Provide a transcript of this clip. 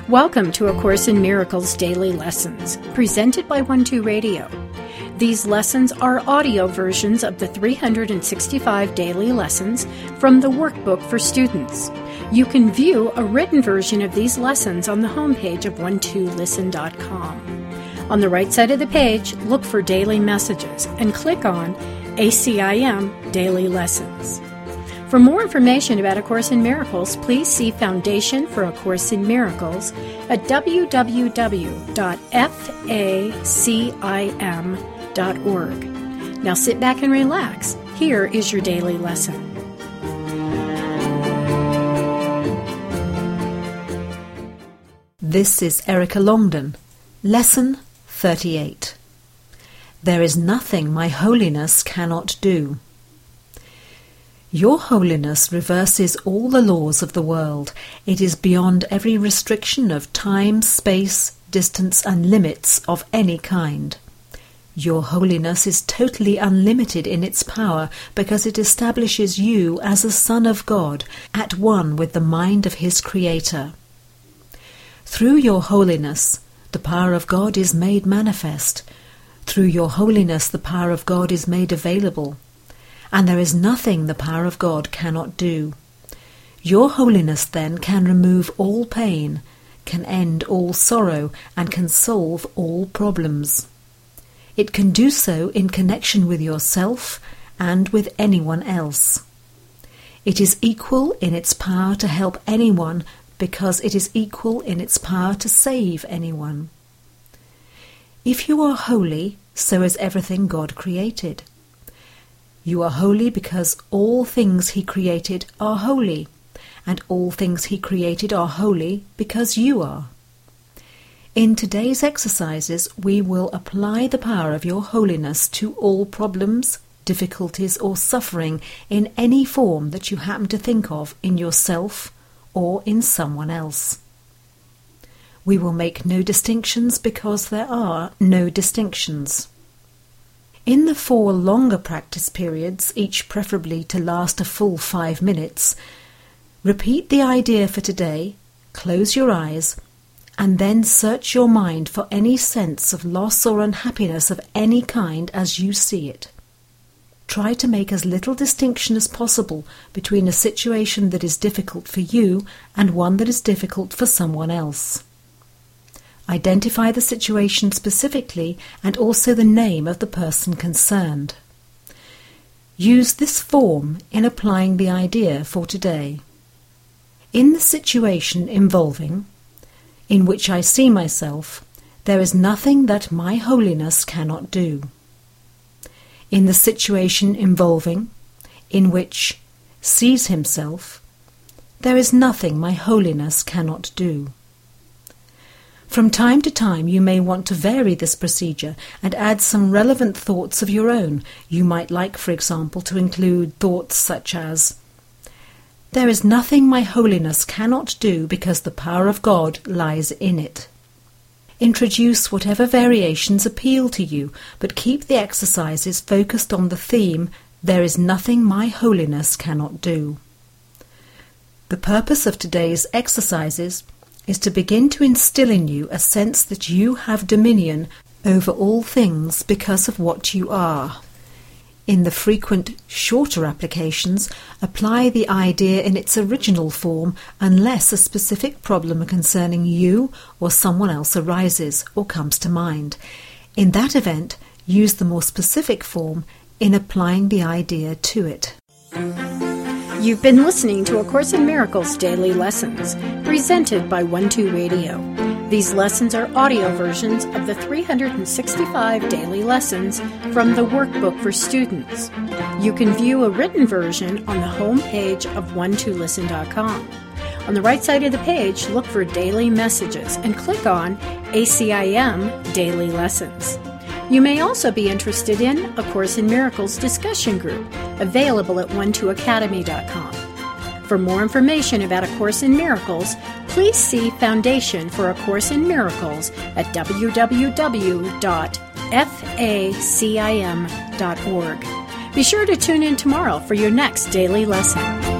Welcome to A Course in Miracles Daily Lessons, presented by 12 Radio. These lessons are audio versions of the 365 daily lessons from the workbook for students. You can view a written version of these lessons on the homepage of 12listen.com. On the right side of the page, look for Daily Messages and click on ACIM Daily Lessons. For more information about A Course in Miracles, please see Foundation for A Course in Miracles at www.facim.org. Now sit back and relax. Here is your daily lesson. This is Erica Longden, Lesson 38. There is nothing my holiness cannot do. Your holiness reverses all the laws of the world. It is beyond every restriction of time, space, distance, and limits of any kind. Your holiness is totally unlimited in its power because it establishes you as a son of God, at one with the mind of his Creator. Through your holiness, the power of God is made manifest. Through your holiness, the power of God is made available. And there is nothing the power of God cannot do. Your holiness, then, can remove all pain, can end all sorrow, and can solve all problems. It can do so in connection with yourself and with anyone else. It is equal in its power to help anyone because it is equal in its power to save anyone. If you are holy, so is everything God created. You are holy because all things he created are holy, and all things he created are holy because you are. In today's exercises, we will apply the power of your holiness to all problems, difficulties, or suffering in any form that you happen to think of in yourself or in someone else. We will make no distinctions because there are no distinctions. In the 4 longer practice periods, each preferably to last a full 5 minutes, repeat the idea for today, close your eyes, and then search your mind for any sense of loss or unhappiness of any kind as you see it. Try to make as little distinction as possible between a situation that is difficult for you and one that is difficult for someone else. Identify the situation specifically and also the name of the person concerned. Use this form in applying the idea for today. In the situation involving, in which I see myself, there is nothing that my holiness cannot do. In the situation involving, in which sees himself, there is nothing my holiness cannot do. From time to time you may want to vary this procedure and add some relevant thoughts of your own. You might like, for example, to include thoughts such as, there is nothing my holiness cannot do because the power of God lies in it. Introduce whatever variations appeal to you, but keep the exercises focused on the theme, there is nothing my holiness cannot do. The purpose of today's exercises is to begin to instill in you a sense that you have dominion over all things because of what you are. In the frequent, shorter applications, apply the idea in its original form unless a specific problem concerning you or someone else arises or comes to mind. In that event, use the more specific form in applying the idea to it. You've been listening to A Course in Miracles Daily Lessons, presented by 12 Radio. These lessons are audio versions of the 365 daily lessons from the workbook for students. You can view a written version on the home page of 12listen.com. On the right side of the page, look for Daily Messages and click on ACIM Daily Lessons. You may also be interested in A Course in Miracles discussion group, available at 12academy.com. For more information about A Course in Miracles, please see Foundation for A Course in Miracles at www.facim.org. Be sure to tune in tomorrow for your next daily lesson.